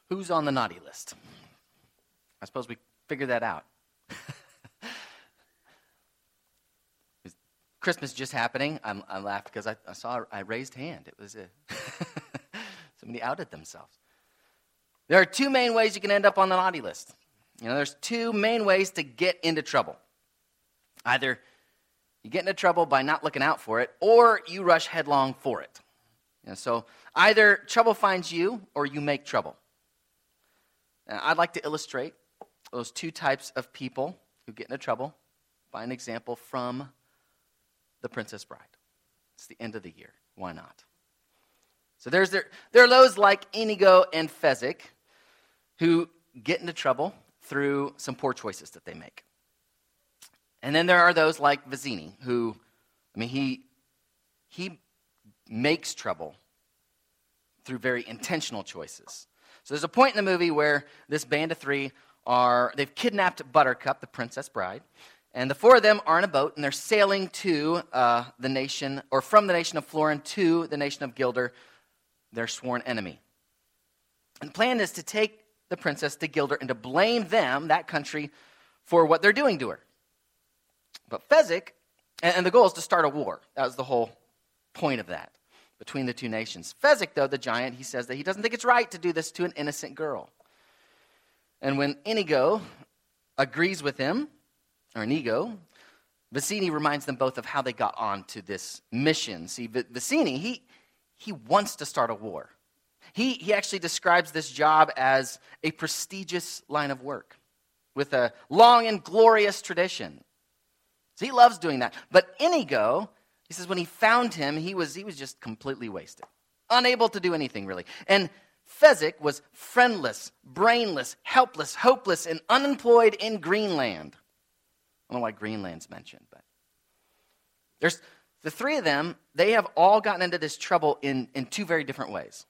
Who's on the naughty list? I suppose we figured that out. Christmas just happening. I laughed because I saw a raised hand. It was somebody outed themselves. There are two main ways you can end up on the naughty list. There's two main ways to get into trouble. Either you get into trouble by not looking out for it, or you rush headlong for it. So either trouble finds you, or you make trouble. Now, I'd like to illustrate those two types of people who get into trouble by an example from The Princess Bride. It's the end of the year. Why not? So there are those like Inigo and Fezzik who get into trouble through some poor choices that they make. And then there are those like Vizzini who, he makes trouble through very intentional choices. So there's a point in the movie where this band of three they've kidnapped Buttercup, the Princess Bride, and the four of them are in a boat, and they're sailing to from the nation of Florin to the nation of Gilder, their sworn enemy. And the plan is to take the princess to Gilder and to blame them, that country, for what they're doing to her. But Fezzik, and the goal is to start a war. That was the whole point of that, between the two nations. Fezzik, though, the giant, he says that he doesn't think it's right to do this to an innocent girl. And when Inigo agrees with him, or Inigo, Vizzini reminds them both of how they got on to this mission. See, Vizzini, he wants to start a war. He actually describes this job as a prestigious line of work with a long and glorious tradition. So he loves doing that. But Inigo, he says when he found him, he was just completely wasted, unable to do anything really. And Fezzik was friendless, brainless, helpless, hopeless, and unemployed in Greenland. I don't know why Greenland's mentioned, but there's the three of them. They have all gotten into this trouble in two very different ways.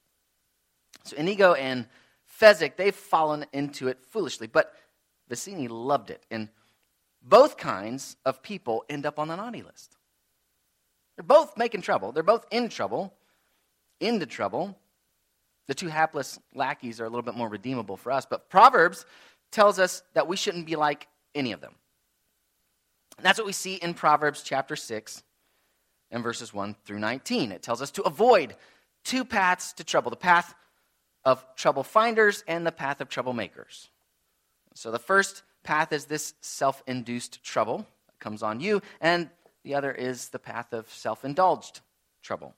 So Inigo and Fezzik, they've fallen into it foolishly, but Vizzini loved it. And both kinds of people end up on the naughty list. They're both making trouble. They're both in trouble, into trouble. The two hapless lackeys are a little bit more redeemable for us, but Proverbs tells us that we shouldn't be like any of them. And that's what we see in Proverbs chapter 6 and verses 1 through 19. It tells us to avoid two paths to trouble, the path of trouble finders and the path of troublemakers. So the first path is this self-induced trouble that comes on you, and the other is the path of self-indulged trouble.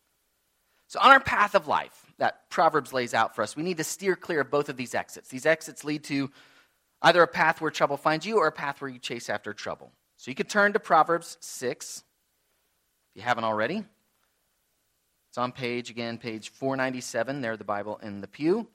So on our path of life that Proverbs lays out for us, we need to steer clear of both of these exits. These exits lead to either a path where trouble finds you or a path where you chase after trouble. So you could turn to Proverbs 6, if you haven't already. It's on page 497, there, the Bible in the pew.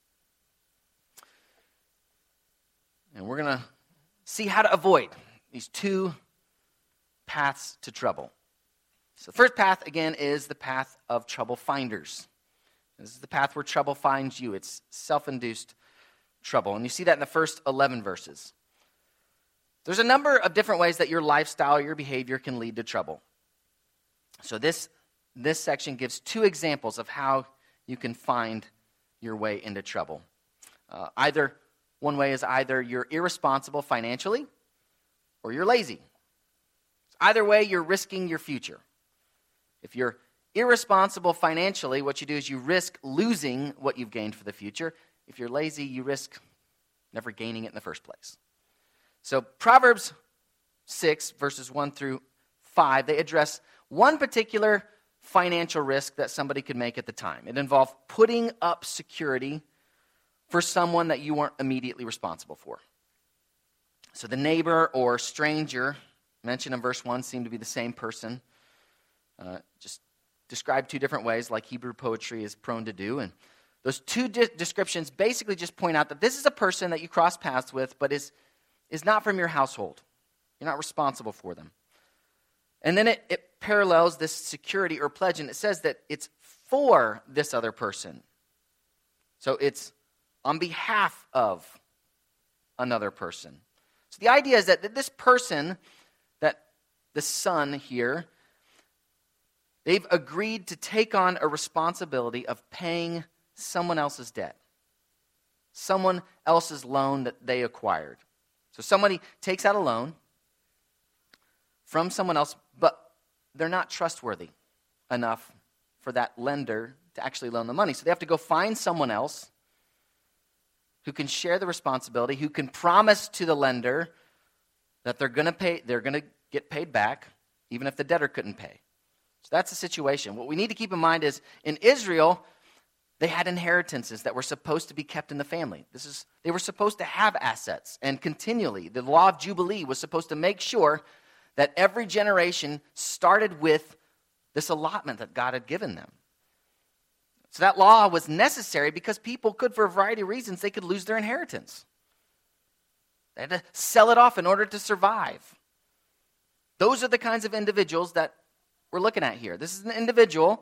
And we're going to see how to avoid these two paths to trouble. So the first path, again, is the path of trouble finders. This is the path where trouble finds you. It's self-induced trouble. And you see that in the first 11 verses. There's a number of different ways that your lifestyle, your behavior can lead to trouble. So this section gives two examples of how you can find your way into trouble. One way is either you're irresponsible financially or you're lazy. Either way, you're risking your future. If you're irresponsible financially, what you do is you risk losing what you've gained for the future. If you're lazy, you risk never gaining it in the first place. So Proverbs 6, verses 1 through 5, they address one particular financial risk that somebody could make at the time. It involved putting up security for someone that you weren't immediately responsible for. So the neighbor or stranger mentioned in verse 1 seemed to be the same person. Just described two different ways, like Hebrew poetry is prone to do. And those two descriptions basically just point out that this is a person that you cross paths with, but is not from your household. You're not responsible for them. And then it parallels this security or pledge, and it says that it's for this other person. So it's on behalf of another person. So the idea is that this person, that the son here, they've agreed to take on a responsibility of paying someone else's debt. someone else's loan that they acquired. So somebody takes out a loan from someone else, but they're not trustworthy enough for that lender to actually loan the money. So they have to go find someone else who can share the responsibility, who can promise to the lender that they're going to get paid back, even if the debtor couldn't pay. So that's the situation. What we need to keep in mind is, in Israel, they had inheritances that were supposed to be kept in the family. They were supposed to have assets, and continually, the law of Jubilee was supposed to make sure that every generation started with this allotment that God had given them. So that law was necessary because people could, for a variety of reasons, they could lose their inheritance. They had to sell it off in order to survive. Those are the kinds of individuals that we're looking at here. This is an individual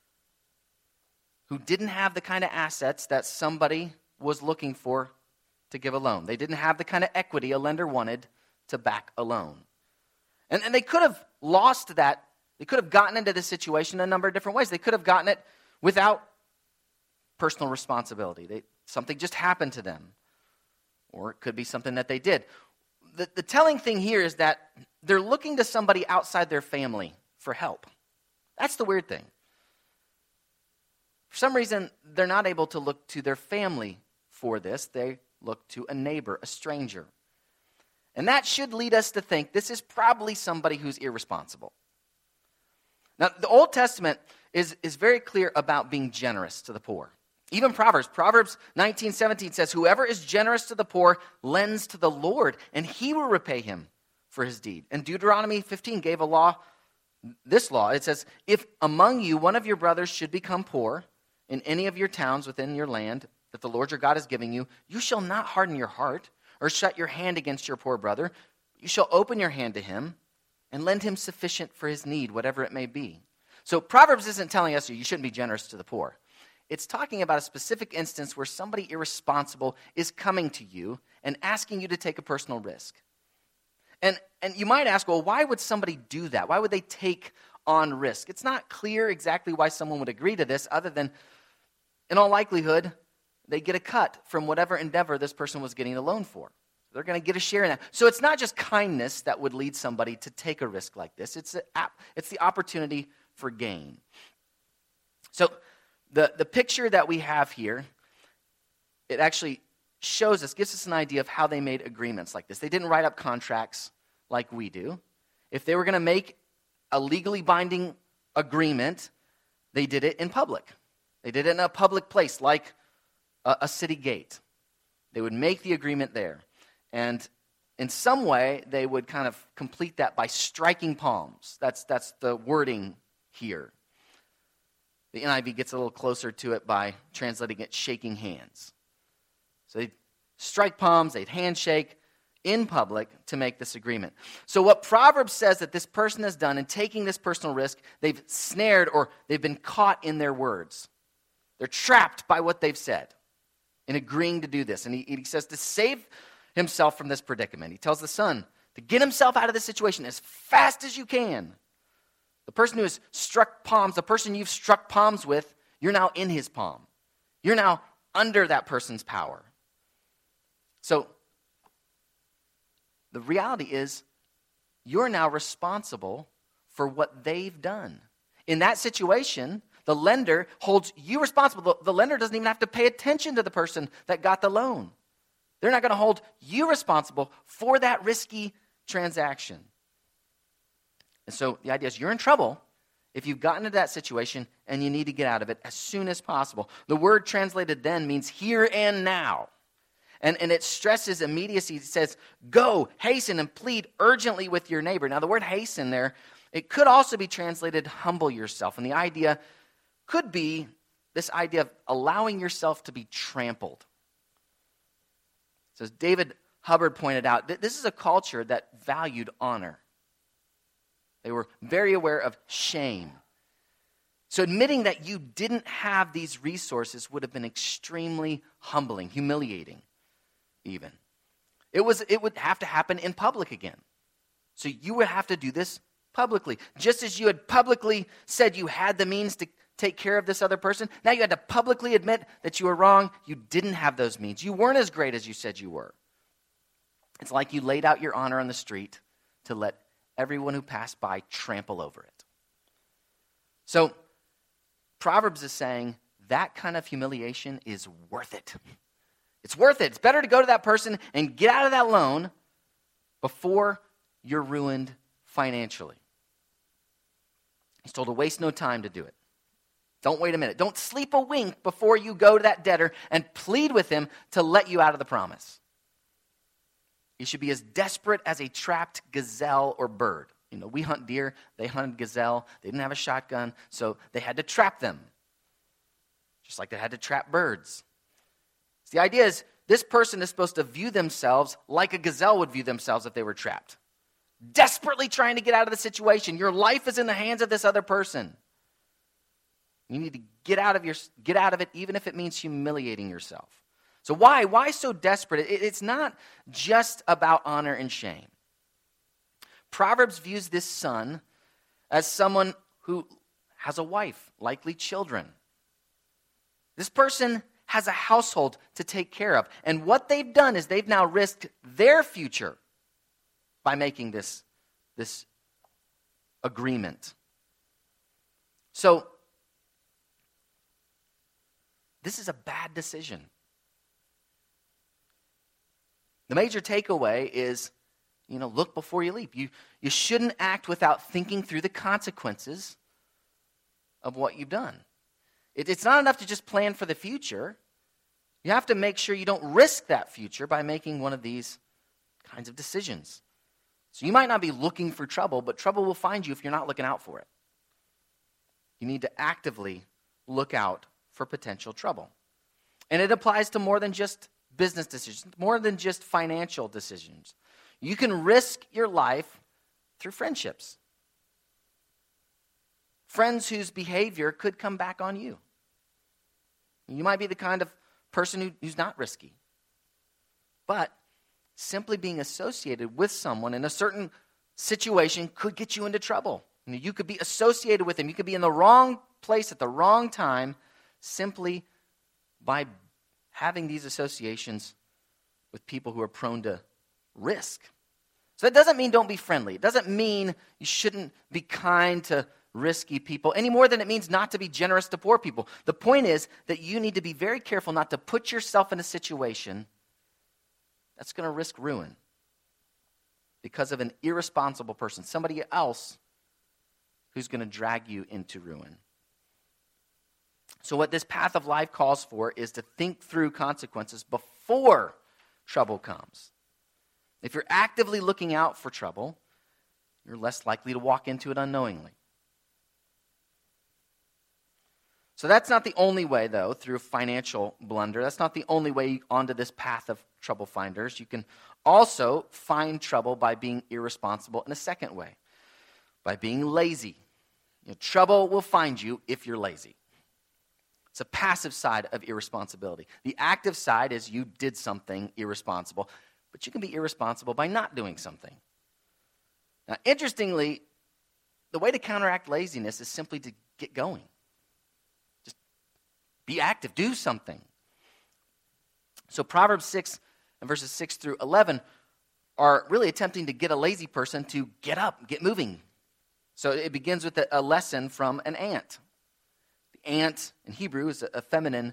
who didn't have the kind of assets that somebody was looking for to give a loan. They didn't have the kind of equity a lender wanted to back a loan. And they could have lost that. They could have gotten into this situation a number of different ways. They could have gotten it without personal responsibility. Something just happened to them. Or it could be something that they did. The telling thing here is that they're looking to somebody outside their family for help. That's the weird thing. For some reason, they're not able to look to their family for this. They look to a neighbor, a stranger. And that should lead us to think this is probably somebody who's irresponsible. Now, the Old Testament is very clear about being generous to the poor. Even Proverbs 19:17 says, "Whoever is generous to the poor lends to the Lord, and he will repay him for his deed." And Deuteronomy 15 gave this law. It says, "If among you one of your brothers should become poor in any of your towns within your land that the Lord your God is giving you, you shall not harden your heart or shut your hand against your poor brother. You shall open your hand to him and lend him sufficient for his need, whatever it may be." So Proverbs isn't telling us you shouldn't be generous to the poor. It's talking about a specific instance where somebody irresponsible is coming to you and asking you to take a personal risk. And you might ask, well, why would somebody do that? Why would they take on risk? It's not clear exactly why someone would agree to this, other than, in all likelihood, they get a cut from whatever endeavor this person was getting a loan for. They're going to get a share in that. So it's not just kindness that would lead somebody to take a risk like this. It's the opportunity for gain. So the picture that we have here, it actually gives us an idea of how they made agreements like this. They didn't write up contracts like we do. If they were going to make a legally binding agreement, they did it in public. They did it in a public place like a city gate. They would make the agreement there. And in some way, they would kind of complete that by striking palms. That's the wording here. The NIV gets a little closer to it by translating it shaking hands. So they'd strike palms, they'd handshake in public to make this agreement. So what Proverbs says that this person has done in taking this personal risk, they've snared or they've been caught in their words. They're trapped by what they've said in agreeing to do this. And he says to save himself from this predicament, he tells the son to get himself out of this situation as fast as you can. The person who has struck palms, the person you've struck palms with, you're now in his palm. You're now under that person's power. So the reality is you're now responsible for what they've done. In that situation, the lender holds you responsible. The lender doesn't even have to pay attention to the person that got the loan. They're not going to hold you responsible for that risky transaction. And so the idea is you're in trouble if you've gotten into that situation and you need to get out of it as soon as possible. The word translated then means here and now. And it stresses immediacy. It says, go, hasten, and plead urgently with your neighbor. Now the word hasten there, it could also be translated humble yourself. And the idea could be this idea of allowing yourself to be trampled. So as David Hubbard pointed out, this is a culture that valued honor. They were very aware of shame. So admitting that you didn't have these resources would have been extremely humbling, humiliating even. It would have to happen in public again. So you would have to do this publicly. Just as you had publicly said you had the means take care of this other person. Now you had to publicly admit that you were wrong. You didn't have those means. You weren't as great as you said you were. It's like you laid out your honor on the street to let everyone who passed by trample over it. So Proverbs is saying that kind of humiliation is worth it. It's worth it. It's better to go to that person and get out of that loan before you're ruined financially. He's told to waste no time to do it. Don't wait a minute. Don't sleep a wink before you go to that debtor and plead with him to let you out of the promise. You should be as desperate as a trapped gazelle or bird. You know, we hunt deer. They hunted gazelle. They didn't have a shotgun, so they had to trap them. Just like they had to trap birds. So the idea is this person is supposed to view themselves like a gazelle would view themselves if they were trapped. Desperately trying to get out of the situation. Your life is in the hands of this other person. You need to get out of it, even if it means humiliating yourself. So why? Why so desperate? It's not just about honor and shame. Proverbs views this son as someone who has a wife, likely children. This person has a household to take care of. And what they've done is they've now risked their future by making this agreement. So, this is a bad decision. The major takeaway is, look before you leap. You shouldn't act without thinking through the consequences of what you've done. It's not enough to just plan for the future. You have to make sure you don't risk that future by making one of these kinds of decisions. So you might not be looking for trouble, but trouble will find you if you're not looking out for it. You need to actively look out for potential trouble. And it applies to more than just business decisions, more than just financial decisions. You can risk your life through friendships. Friends whose behavior could come back on you. You might be the kind of person who's not risky. But simply being associated with someone in a certain situation could get you into trouble. You could be associated with them. You could be in the wrong place at the wrong time simply by having these associations with people who are prone to risk. So that doesn't mean don't be friendly. It doesn't mean you shouldn't be kind to risky people any more than it means not to be generous to poor people. The point is that you need to be very careful not to put yourself in a situation that's going to risk ruin because of an irresponsible person, somebody else who's going to drag you into ruin. So what this path of life calls for is to think through consequences before trouble comes. If you're actively looking out for trouble, you're less likely to walk into it unknowingly. So that's not the only way, though, through financial blunder. That's not the only way onto this path of trouble finders. You can also find trouble by being irresponsible in a second way, by being lazy. Trouble will find you if you're lazy. It's a passive side of irresponsibility. The active side is you did something irresponsible, but you can be irresponsible by not doing something. Now, interestingly, the way to counteract laziness is simply to get going. Just be active, do something. So Proverbs 6 and verses 6 through 11 are really attempting to get a lazy person to get up, get moving. So it begins with a lesson from an ant. The ant in Hebrew is a feminine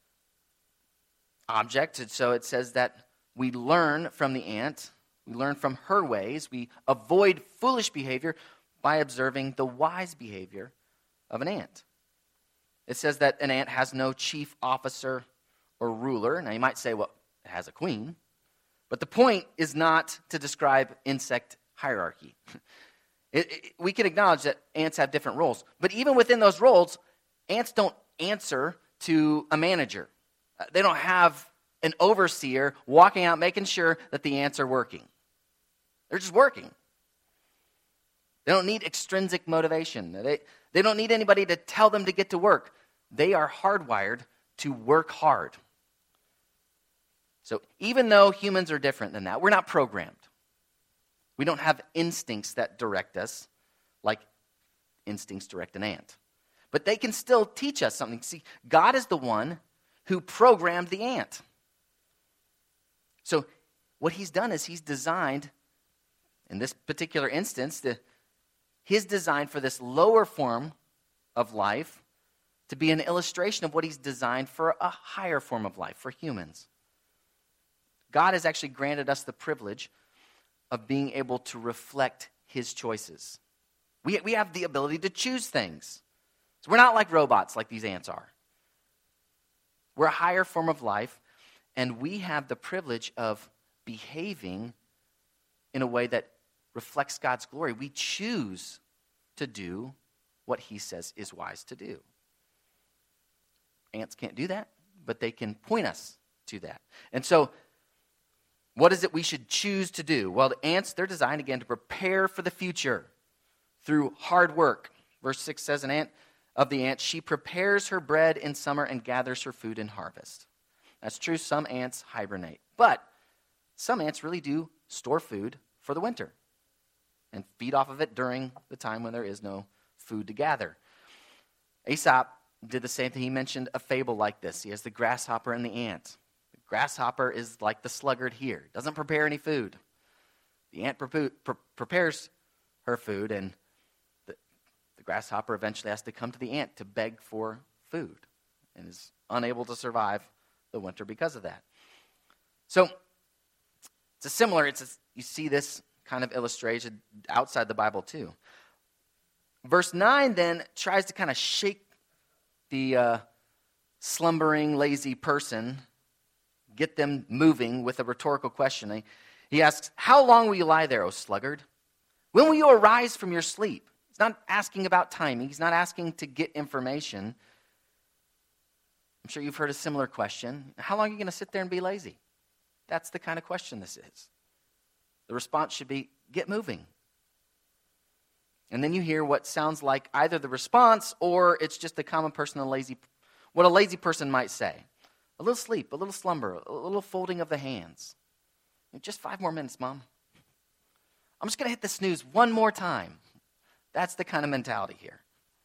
object, and so it says that we learn from the ant, we learn from her ways, we avoid foolish behavior by observing the wise behavior of an ant. It says that an ant has no chief officer or ruler. Now you might say, well, it has a queen. But the point is not to describe insect hierarchy. We can acknowledge that ants have different roles. But even within those roles, ants don't answer to a manager. They don't have an overseer walking out making sure that the ants are working. They're just working. They don't need extrinsic motivation. They don't need anybody to tell them to get to work. They are hardwired to work hard. So even though humans are different than that, we're not programmed. We don't have instincts that direct us like instincts direct an ant. But they can still teach us something. See, God is the one who programmed the ant. So what he's done is he's designed, in this particular instance, his design for this lower form of life to be an illustration of what he's designed for a higher form of life, for humans. God has actually granted us the privilege of being able to reflect his choices. We have the ability to choose things. So we're not like robots like these ants are. We're a higher form of life, and we have the privilege of behaving in a way that reflects God's glory. We choose to do what he says is wise to do. Ants can't do that, but they can point us to that. And so, what is it we should choose to do? Well, the ants, they're designed, again, to prepare for the future through hard work. Verse 6 says, an ant of the ant, she prepares her bread in summer and gathers her food in harvest. That's true, some ants hibernate. But some ants really do store food for the winter and feed off of it during the time when there is no food to gather. Aesop did the same thing. He mentioned a fable like this. He has the grasshopper and the ant. The grasshopper is like the sluggard here. Doesn't prepare any food. The ant prepares her food, and the grasshopper eventually has to come to the ant to beg for food and is unable to survive the winter because of that. So you see this kind of illustration outside the Bible too. Verse 9 then tries to kind of shake the slumbering, lazy person, get them moving with a rhetorical question. He asks, how long will you lie there, O sluggard? When will you arise from your sleep? He's not asking about timing. He's not asking to get information. I'm sure you've heard a similar question. How long are you going to sit there and be lazy? That's the kind of question this is. The response should be, get moving. And then you hear what sounds like either the response or it's just a common person, what a lazy person might say. A little sleep, a little slumber, a little folding of the hands. Just 5 more minutes, Mom. I'm just going to hit the snooze one more time. That's the kind of mentality here.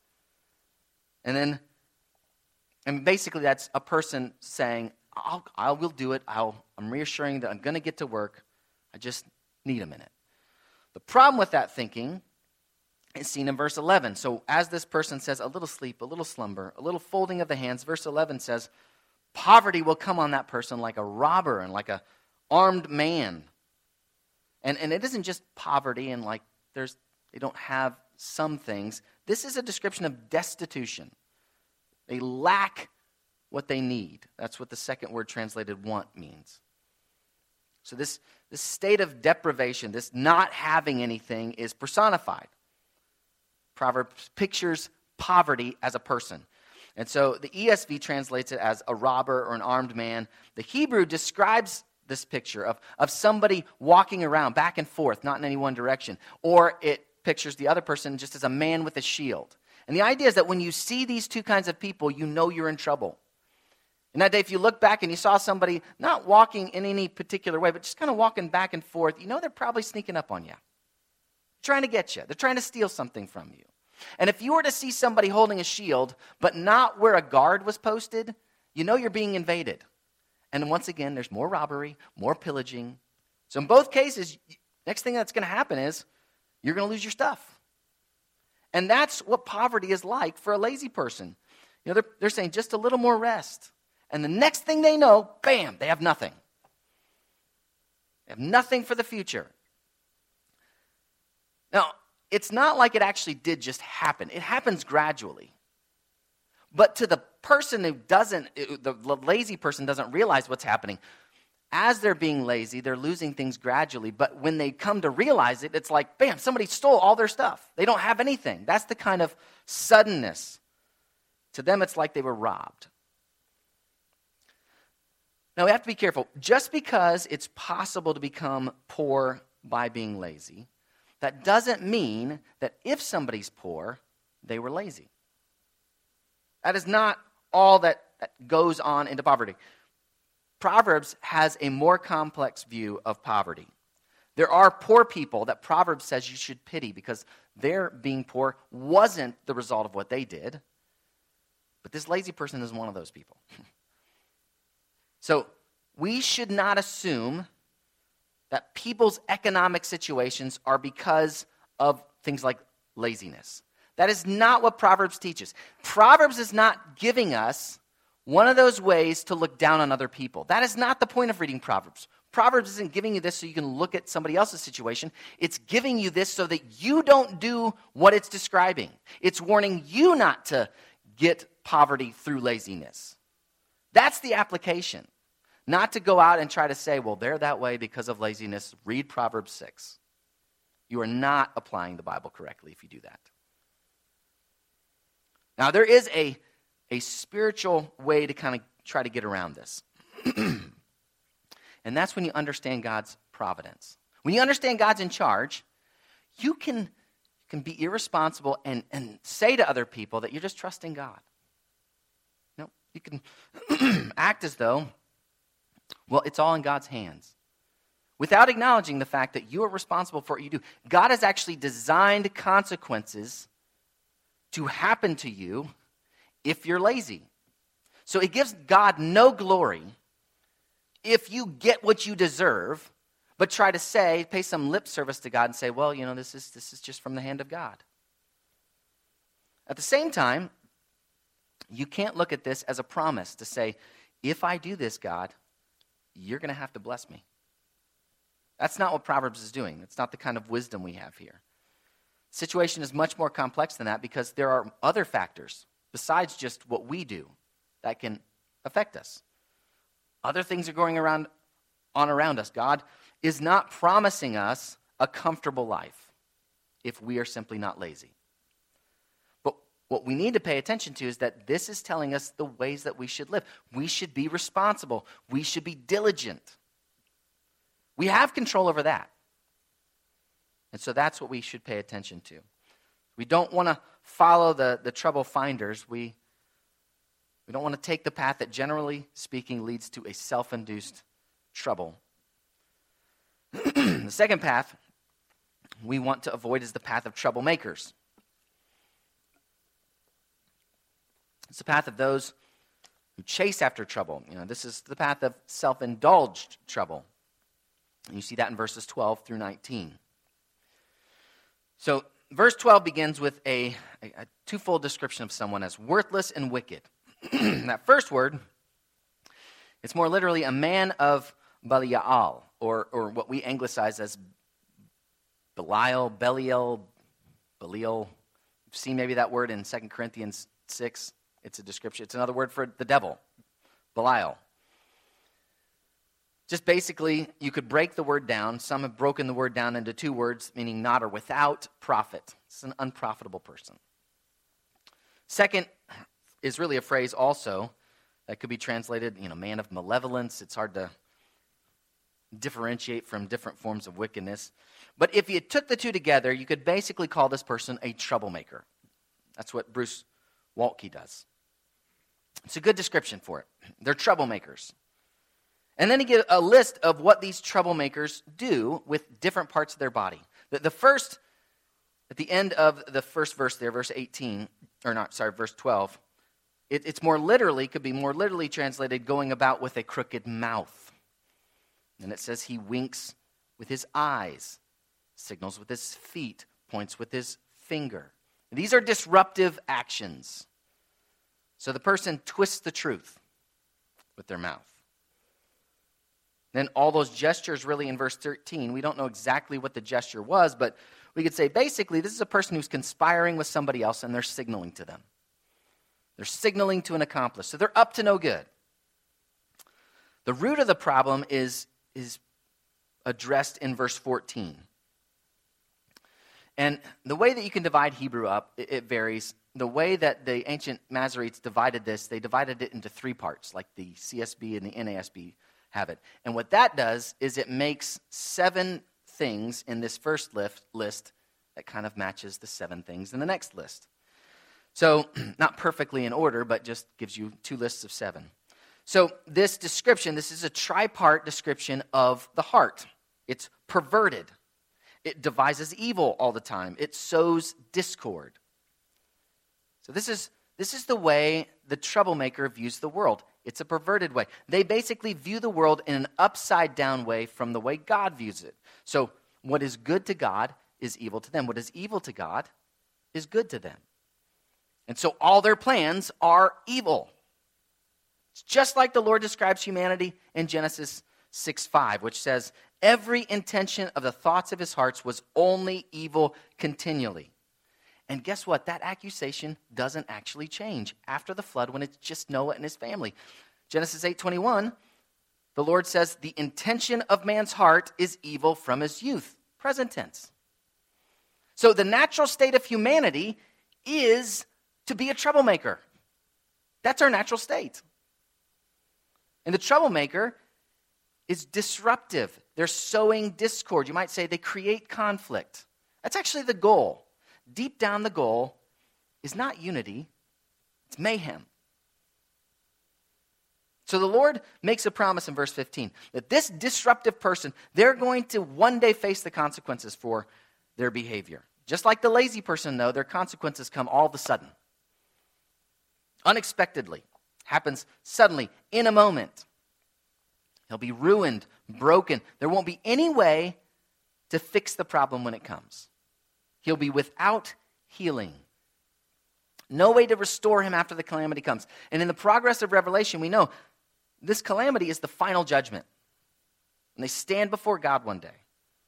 And basically that's a person saying, I will do it. I'm reassuring that I'm going to get to work. I just need a minute. The problem with that thinking is seen in verse 11. So as this person says, a little sleep, a little slumber, a little folding of the hands, verse 11 says, poverty will come on that person like a robber and like a armed man. And it isn't just poverty and like they don't have some things. This is a description of destitution. They lack what they need. That's what the second word translated want means. So this state of deprivation, this not having anything, is personified. Proverbs pictures poverty as a person. And so the ESV translates it as a robber or an armed man. The Hebrew describes this picture of somebody walking around back and forth, not in any one direction. Or it pictures the other person just as a man with a shield. And the idea is that when you see these two kinds of people, you know you're in trouble. In that day, if you look back and you saw somebody not walking in any particular way, but just kind of walking back and forth, you know they're probably sneaking up on you. Trying to get you. They're trying to steal something from you. And if you were to see somebody holding a shield, but not where a guard was posted, you know you're being invaded. And once again, there's more robbery, more pillaging. So in both cases, next thing that's going to happen is you're going to lose your stuff. And that's what poverty is like for a lazy person. You know, they're saying just a little more rest. And the next thing they know, bam, they have nothing. They have nothing for the future. Now, it's not like it actually did just happen. It happens gradually. But to the person who the lazy person doesn't realize what's happening. As they're being lazy, they're losing things gradually. But when they come to realize it, it's like, bam, somebody stole all their stuff. They don't have anything. That's the kind of suddenness. To them, it's like they were robbed. Now, we have to be careful. Just because it's possible to become poor by being lazy, that doesn't mean that if somebody's poor, they were lazy. That is not all that goes on into poverty. Proverbs has a more complex view of poverty. There are poor people that Proverbs says you should pity because their being poor wasn't the result of what they did. But this lazy person is one of those people. So we should not assume that people's economic situations are because of things like laziness. That is not what Proverbs teaches. Proverbs is not giving us one of those ways to look down on other people. That is not the point of reading Proverbs. Proverbs isn't giving you this so you can look at somebody else's situation. It's giving you this so that you don't do what it's describing. It's warning you not to get poverty through laziness. That's the application. Not to go out and try to say, well, they're that way because of laziness. Read Proverbs 6. You are not applying the Bible correctly if you do that. Now, there is a spiritual way to kind of try to get around this. And that's when you understand God's providence. When you understand God's in charge, you can be irresponsible and say to other people that you're just trusting God. No, you can act as though, well, it's all in God's hands, without acknowledging the fact that you are responsible for what you do. God has actually designed consequences to happen to you if you're lazy. So it gives God no glory if you get what you deserve, but try to pay some lip service to God and say, well, this is just from the hand of God. At the same time, you can't look at this as a promise to say, if I do this, God, you're going to have to bless me. That's not what Proverbs is doing. It's not the kind of wisdom we have here. The situation is much more complex than that because there are other factors besides just what we do that can affect us. Other things are going around us. God is not promising us a comfortable life if we are simply not lazy. But what we need to pay attention to is that this is telling us the ways that we should live. We should be responsible. We should be diligent. We have control over that. And so that's what we should pay attention to. We don't want to follow the trouble finders. We don't want to take the path that, generally speaking, leads to a self-induced trouble. The second path we want to avoid is the path of troublemakers. It's the path of those who chase after trouble. This is the path of self-indulged trouble. And you see that in verses 12 through 19. So verse 12 begins with a twofold description of someone as worthless and wicked. That first word, it's more literally a man of Belial, or what we anglicize as Belial. You've seen maybe that word in 2 Corinthians 6. It's a description. It's another word for the devil, Belial. Just basically, you could break the word down. Some have broken the word down into two words, meaning not or without profit. It's an unprofitable person. Second is really a phrase also that could be translated, man of malevolence. It's hard to differentiate from different forms of wickedness. But if you took the two together, you could basically call this person a troublemaker. That's what Bruce Waltke does. It's a good description for it. They're troublemakers. And then he gives a list of what these troublemakers do with different parts of their body. The first, at the end of the first verse there, verse 12, it's more literally, could be more literally translated, going about with a crooked mouth. And it says he winks with his eyes, signals with his feet, points with his finger. These are disruptive actions. So the person twists the truth with their mouth. Then all those gestures really in verse 13, we don't know exactly what the gesture was, but we could say basically this is a person who's conspiring with somebody else and they're signaling to them. They're signaling to an accomplice. So they're up to no good. The root of the problem is addressed in verse 14. And the way that you can divide Hebrew up, it varies. The way that the ancient Masoretes divided this, they divided it into three parts, like the CSB and the NASB have it. And what that does is it makes 7 things in this first list that kind of matches the 7 things in the next list. So, not perfectly in order, but just gives you 2 lists of 7. So, this description, this is a tripart description of the heart. It's perverted. It devises evil all the time. It sows discord. So, this is This is the way the troublemaker views the world. It's a perverted way. They basically view the world in an upside-down way from the way God views it. So what is good to God is evil to them. What is evil to God is good to them. And so all their plans are evil. It's just like the Lord describes humanity in Genesis 6:5, which says, every intention of the thoughts of his hearts was only evil continually. And guess what? That accusation doesn't actually change after the flood when it's just Noah and his family. Genesis 8:21, the Lord says, the intention of man's heart is evil from his youth. Present tense. So the natural state of humanity is to be a troublemaker. That's our natural state. And the troublemaker is disruptive. They're sowing discord. You might say they create conflict. That's actually the goal. Deep down, the goal is not unity, it's mayhem. So the Lord makes a promise in verse 15 that this disruptive person, they're going to one day face the consequences for their behavior. Just like the lazy person, though, their consequences come all of a sudden. Unexpectedly. Happens suddenly, in a moment. He'll be ruined, broken. There won't be any way to fix the problem when it comes. He'll be without healing. No way to restore him after the calamity comes. And in the progress of Revelation, we know this calamity is the final judgment. And they stand before God one day.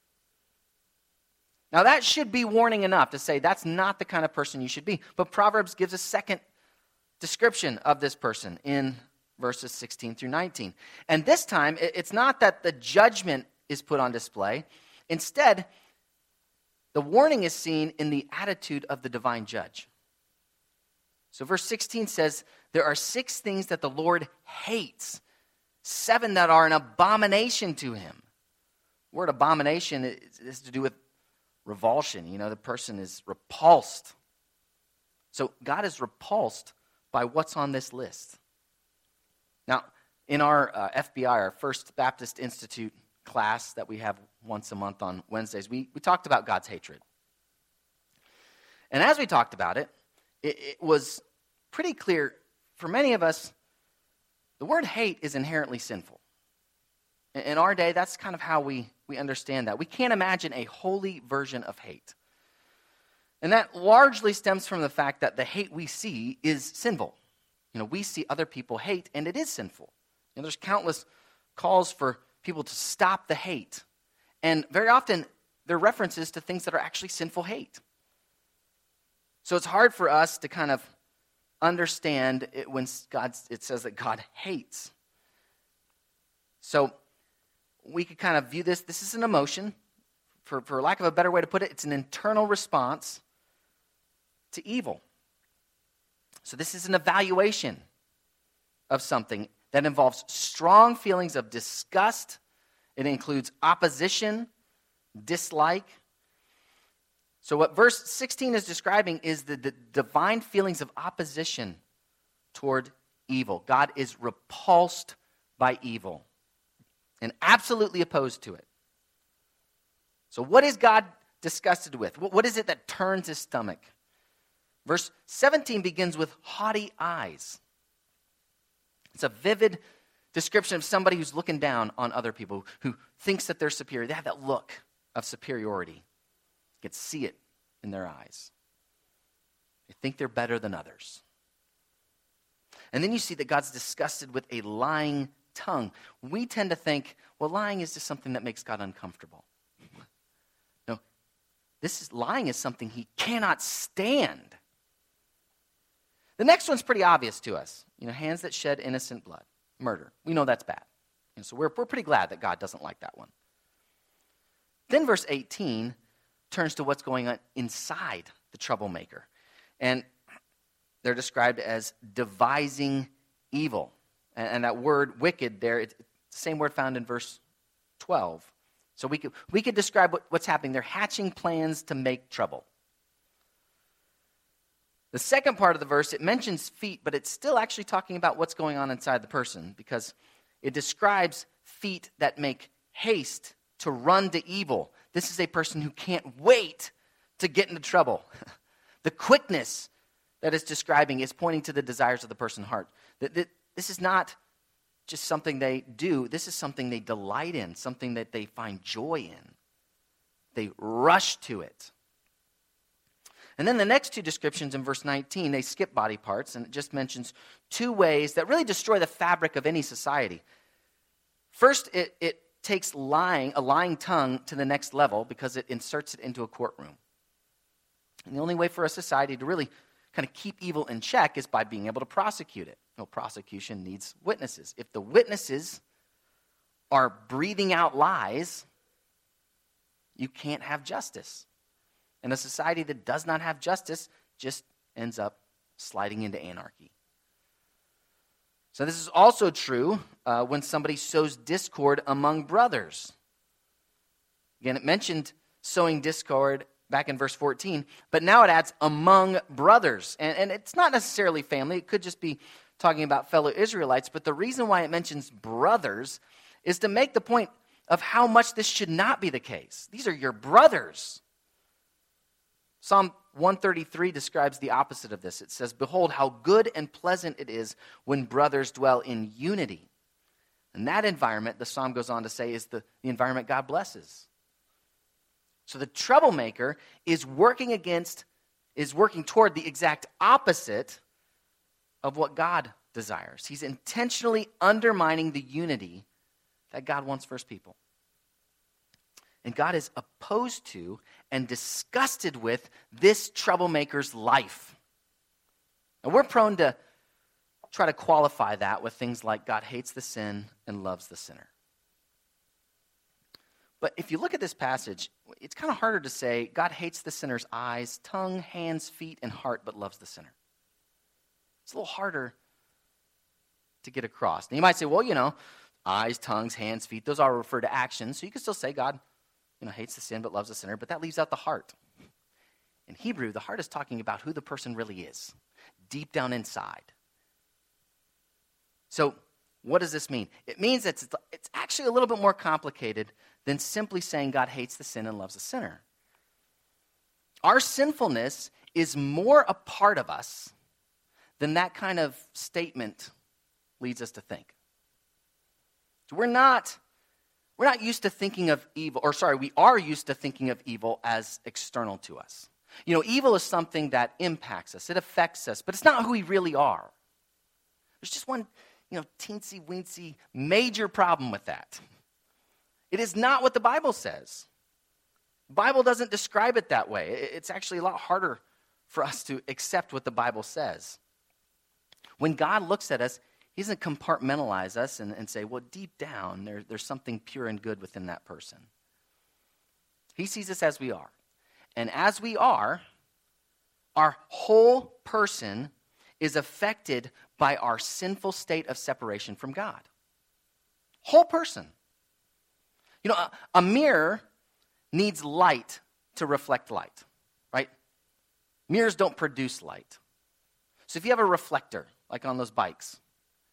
Now that should be warning enough to say that's not the kind of person you should be. But Proverbs gives a second description of this person in verses 16 through 19. And this time, it's not that the judgment is put on display. Instead, the warning is seen in the attitude of the divine judge. So verse 16 says, there are 6 things that the Lord hates, 7 that are an abomination to him. The word abomination is to do with revulsion. The person is repulsed. So God is repulsed by what's on this list. Now, in our FBI, our First Baptist Institute class that we have once a month on Wednesdays, we talked about God's hatred. And as we talked about it, it was pretty clear for many of us, the word hate is inherently sinful. In our day, that's kind of how we understand that. We can't imagine a holy version of hate. And that largely stems from the fact that the hate we see is sinful. We see other people hate, and it is sinful. There's countless calls for people to stop the hate. And very often, they're references to things that are actually sinful hate. So it's hard for us to kind of understand it when it says that God hates. So we could kind of view this is an emotion. For lack of a better way to put it, it's an internal response to evil. So this is an evaluation of something that involves strong feelings of disgust. It includes opposition, dislike. So what verse 16 is describing is the divine feelings of opposition toward evil. God is repulsed by evil and absolutely opposed to it. So what is God disgusted with? What is it that turns his stomach? Verse 17 begins with haughty eyes. It's a vivid description of somebody who's looking down on other people, who thinks that they're superior. They have that look of superiority. You can see it in their eyes. They think they're better than others. And then you see that God's disgusted with a lying tongue. We tend to think, well, lying is just something that makes God uncomfortable. No, lying is something he cannot stand. The next one's pretty obvious to us. Hands that shed innocent blood. Murder. We know that's bad. So we're pretty glad that God doesn't like that one. Then verse 18 turns to what's going on inside the troublemaker. And they're described as devising evil. And that word wicked there, it's the same word found in verse 12. So we could describe what's happening. They're hatching plans to make trouble. The second part of the verse, it mentions feet, but it's still actually talking about what's going on inside the person, because it describes feet that make haste to run to evil. This is a person who can't wait to get into trouble. The quickness that it's describing is pointing to the desires of the person's heart. This is not just something they do. This is something they delight in, something that they find joy in. They rush to it. And then the next two descriptions in verse 19, they skip body parts, and it just mentions two ways that really destroy the fabric of any society. First, it takes a lying tongue to the next level because it inserts it into a courtroom. And the only way for a society to really kind of keep evil in check is by being able to prosecute it. No, prosecution needs witnesses. If the witnesses are breathing out lies, you can't have justice. And a society that does not have justice just ends up sliding into anarchy. So this is also true when somebody sows discord among brothers. Again, it mentioned sowing discord back in verse 14, but now it adds among brothers. And it's not necessarily family. It could just be talking about fellow Israelites. But the reason why it mentions brothers is to make the point of how much this should not be the case. These are your brothers. Psalm 133 describes the opposite of this. It says, "Behold, how good and pleasant it is when brothers dwell in unity." And that environment, the psalm goes on to say, is the environment God blesses. So the troublemaker is working toward the exact opposite of what God desires. He's intentionally undermining the unity that God wants for his people. And God is opposed to and disgusted with this troublemaker's life. And we're prone to try to qualify that with things like God hates the sin and loves the sinner. But if you look at this passage, it's kind of harder to say God hates the sinner's eyes, tongue, hands, feet, and heart, but loves the sinner. It's a little harder to get across. And you might say, well, eyes, tongues, hands, feet, those all refer to actions. So you can still say God hates the sin but loves the sinner, but that leaves out the heart. In Hebrew, the heart is talking about who the person really is, deep down inside. So what does this mean? It means that it's actually a little bit more complicated than simply saying God hates the sin and loves the sinner. Our sinfulness is more a part of us than that kind of statement leads us to think. So we are used to thinking of evil as external to us. Evil is something that impacts us, it affects us, but it's not who we really are. There's just one, teensy-weensy major problem with that. It is not what the Bible says. The Bible doesn't describe it that way. It's actually a lot harder for us to accept what the Bible says. When God looks at us, he doesn't compartmentalize us and say, well, deep down, there's something pure and good within that person. He sees us as we are. And as we are, our whole person is affected by our sinful state of separation from God. Whole person. A mirror needs light to reflect light, right? Mirrors don't produce light. So if you have a reflector, like on those bikes,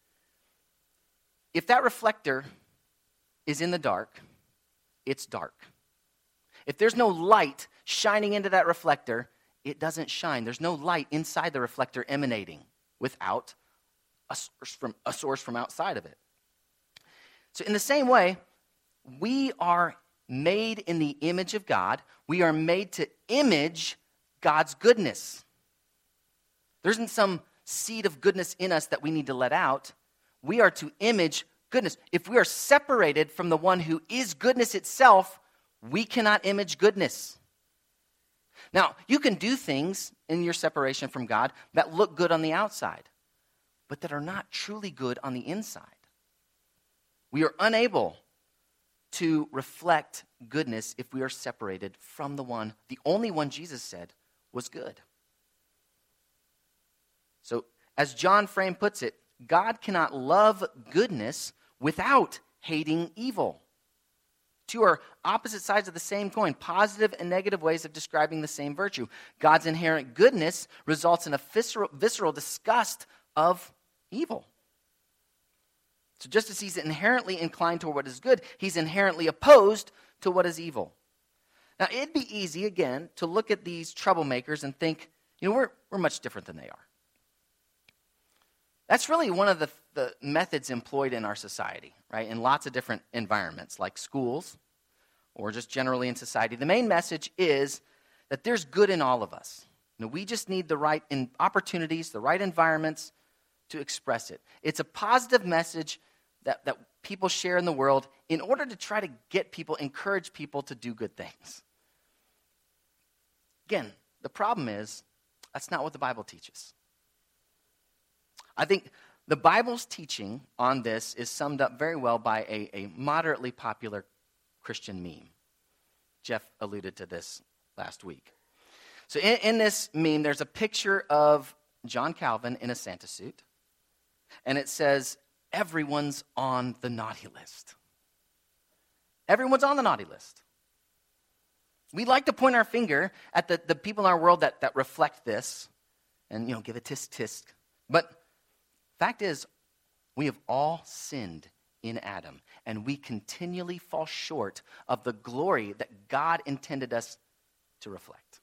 if that reflector is in the dark, it's dark. If there's no light shining into that reflector, it doesn't shine. There's no light inside the reflector emanating without a source from outside of it. So in the same way, we are made in the image of God. We are made to image God's goodness. There isn't some seed of goodness in us that we need to let out. We are to image goodness. If we are separated from the one who is goodness itself, we cannot image goodness. Now, you can do things in your separation from God that look good on the outside, but that are not truly good on the inside. We are unable to reflect goodness if we are separated from the only one Jesus said was good. So, as John Frame puts it, God cannot love goodness without hating evil. Two are opposite sides of the same coin, positive and negative ways of describing the same virtue. God's inherent goodness results in a visceral disgust of evil. So just as he's inherently inclined toward what is good, he's inherently opposed to what is evil. Now, it'd be easy, again, to look at these troublemakers and think, We're much different than they are. That's really one of the methods employed in our society, right? In lots of different environments, like schools or just generally in society. The main message is that there's good in all of us. We just need the right opportunities, the right environments to express it. It's a positive message that people share in the world in order to try to encourage people to do good things. Again, the problem is that's not what the Bible teaches. I think the Bible's teaching on this is summed up very well by a moderately popular Christian meme. Jeff alluded to this last week. So in this meme, there's a picture of John Calvin in a Santa suit, and it says, everyone's on the naughty list. Everyone's on the naughty list. We like to point our finger at the people in our world that reflect this and, give a tisk-tisk. But fact is, we have all sinned in Adam, and we continually fall short of the glory that God intended us to reflect.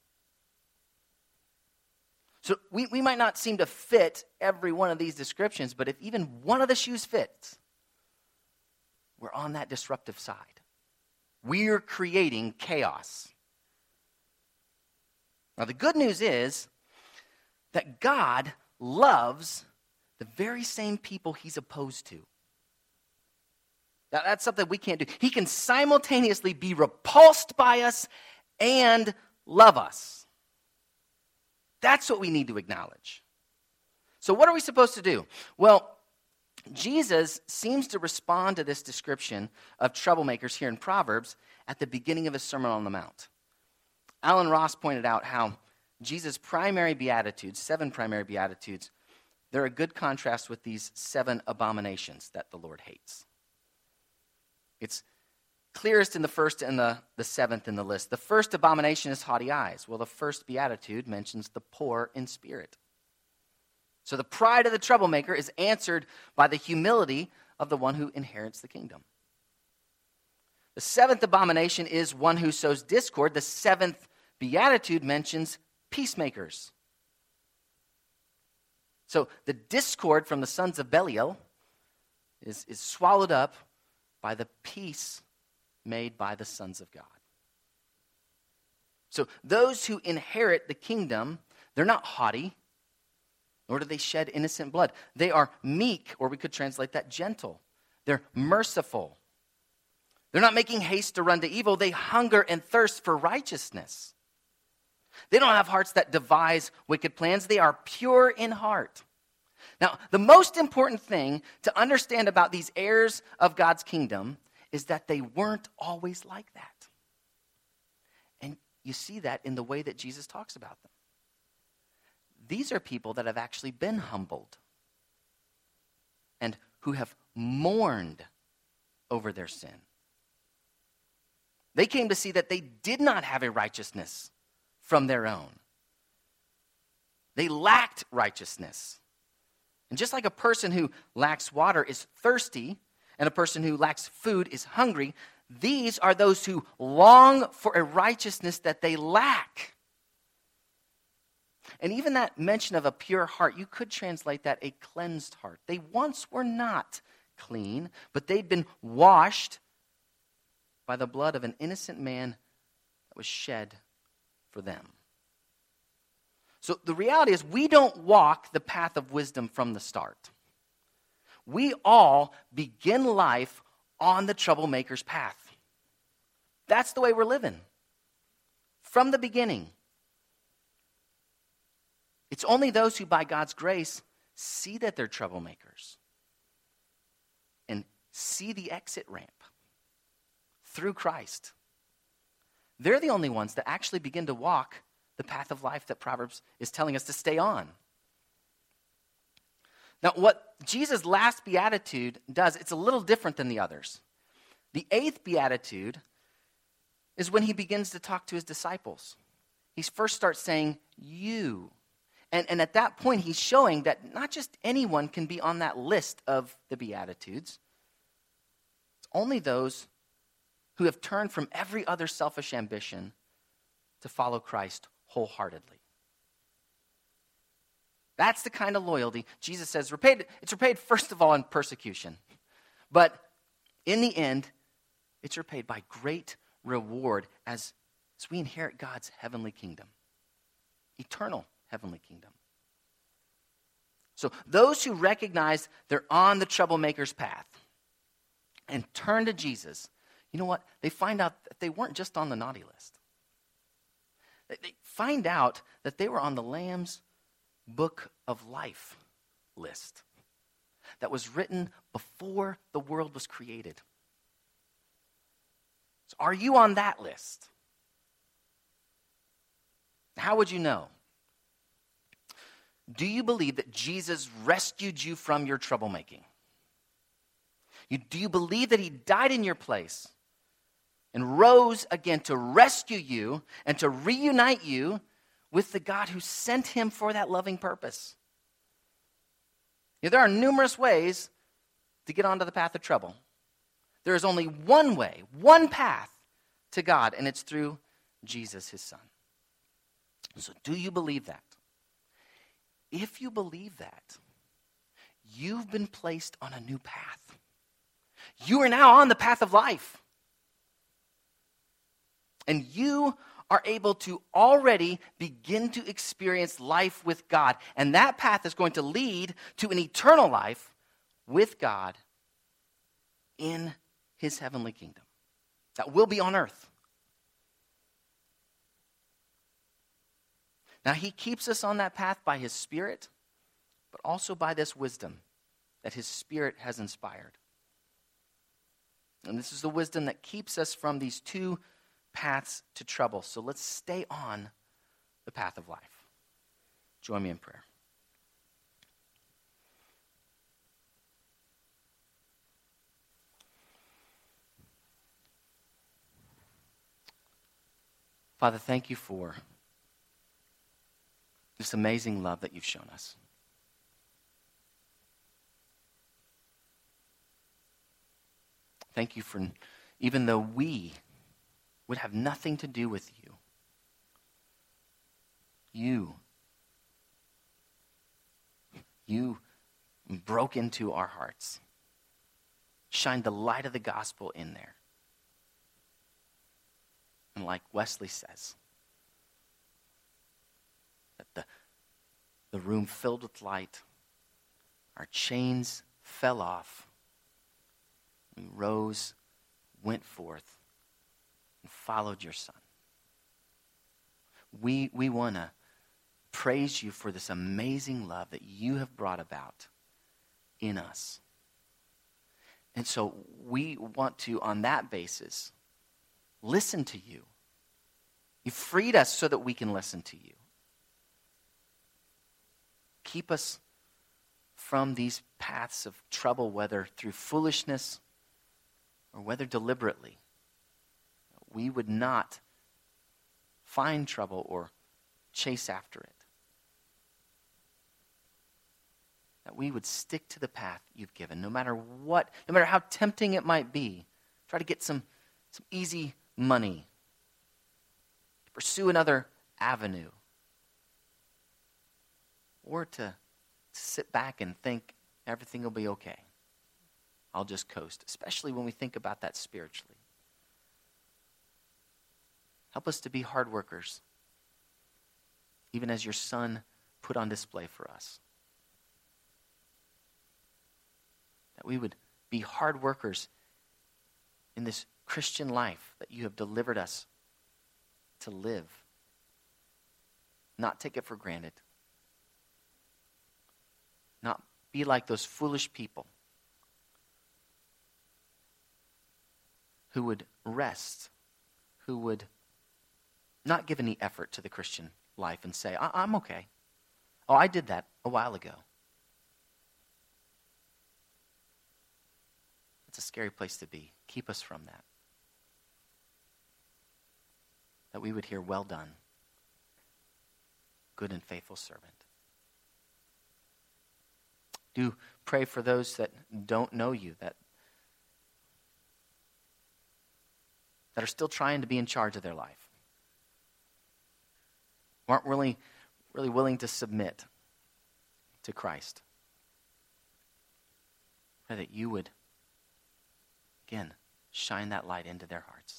So we might not seem to fit every one of these descriptions, but if even one of the shoes fits, we're on that disruptive side. We're creating chaos. Now, the good news is that God loves the very same people he's opposed to. Now, that's something we can't do. He can simultaneously be repulsed by us and love us. That's what we need to acknowledge. So what are we supposed to do? Well, Jesus seems to respond to this description of troublemakers here in Proverbs at the beginning of his Sermon on the Mount. Alan Ross pointed out how Jesus' primary beatitudes, 7 primary beatitudes, they're a good contrast with these 7 abominations that the Lord hates. It's clearest in the first and the 7th in the list. The first abomination is haughty eyes. Well, the first beatitude mentions the poor in spirit. So the pride of the troublemaker is answered by the humility of the one who inherits the kingdom. The 7th abomination is one who sows discord. The 7th beatitude mentions peacemakers. So the discord from the sons of Belial is swallowed up by the peace made by the sons of God. So those who inherit the kingdom, they're not haughty, nor do they shed innocent blood. They are meek, or we could translate that gentle. They're merciful. They're not making haste to run to evil. They hunger and thirst for righteousness. They don't have hearts that devise wicked plans. They are pure in heart. Now, the most important thing to understand about these heirs of God's kingdom is that they weren't always like that. And you see that in the way that Jesus talks about them. These are people that have actually been humbled and who have mourned over their sin. They came to see that they did not have a righteousness from their own. They lacked righteousness. And just like a person who lacks water is thirsty, and a person who lacks food is hungry, these are those who long for a righteousness that they lack. And even that mention of a pure heart, you could translate that a cleansed heart. They once were not clean, but they'd been washed by the blood of an innocent man that was shed for them. So the reality is we don't walk the path of wisdom from the start. We all begin life on the troublemaker's path. That's the way we're living. From the beginning. It's only those who by God's grace see that they're troublemakers and see the exit ramp through Christ. They're the only ones that actually begin to walk the path of life that Proverbs is telling us to stay on. Now, what Jesus' last beatitude does, it's a little different than the others. The 8th beatitude is when he begins to talk to his disciples. He first starts saying, you. And at that point, he's showing that not just anyone can be on that list of the Beatitudes. It's only those who have turned from every other selfish ambition to follow Christ wholeheartedly. That's the kind of loyalty Jesus says it's repaid first of all in persecution. But in the end, it's repaid by great reward as we inherit God's heavenly kingdom. Eternal heavenly kingdom. So those who recognize they're on the troublemaker's path and turn to Jesus, you know what? They find out that they weren't just on the naughty list. They find out that they were on the Lamb's Book of Life list that was written before the world was created. So are you on that list? How would you know? Do you believe that Jesus rescued you from your troublemaking? Do you believe that he died in your place and rose again to rescue you and to reunite you with the God who sent him for that loving purpose? There are numerous ways to get onto the path of trouble. There is only one way, one path to God, and it's through Jesus, his son. So do you believe that? If you believe that, you've been placed on a new path. You are now on the path of life. And you are able to already begin to experience life with God. And that path is going to lead to an eternal life with God in his heavenly kingdom that will be on earth. Now, he keeps us on that path by his Spirit, but also by this wisdom that his Spirit has inspired. And this is the wisdom that keeps us from these two paths to trouble. So let's stay on the path of life. Join me in prayer. Father, thank you for this amazing love that you've shown us. Thank you for, even though we would have nothing to do with you broke into our hearts, shined the light of the gospel in there. And like Wesley says, that the room filled with light, our chains fell off, we rose, went forth, and followed your son. We want to praise you for this amazing love that you have brought about in us. And so we want to, on that basis, listen to you. You freed us so that we can listen to you. Keep us from these paths of trouble, whether through foolishness or whether deliberately. We would not find trouble or chase after it. That we would stick to the path you've given, no matter what, no matter how tempting it might be. Try to get some easy money. Pursue another avenue. Or to sit back and think everything will be okay. I'll just coast, especially when we think about that spiritually. Help us to be hard workers, even as your son put on display for us. That we would be hard workers in this Christian life that you have delivered us to live. Not take it for granted. Not be like those foolish people who would rest, who would not give any effort to the Christian life and say, I'm okay. Oh, I did that a while ago. It's a scary place to be. Keep us from that. That we would hear, well done, good and faithful servant. Do pray for those that don't know you, that are still trying to be in charge of their life, who aren't really willing to submit. to Christ. Pray that you would, again, shine that light into their hearts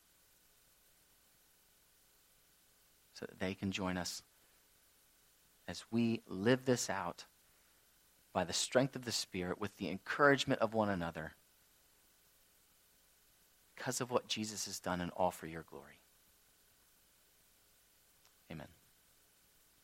so that they can join us as we live this out by the strength of the Spirit with the encouragement of one another because of what Jesus has done and all for your glory. Amen.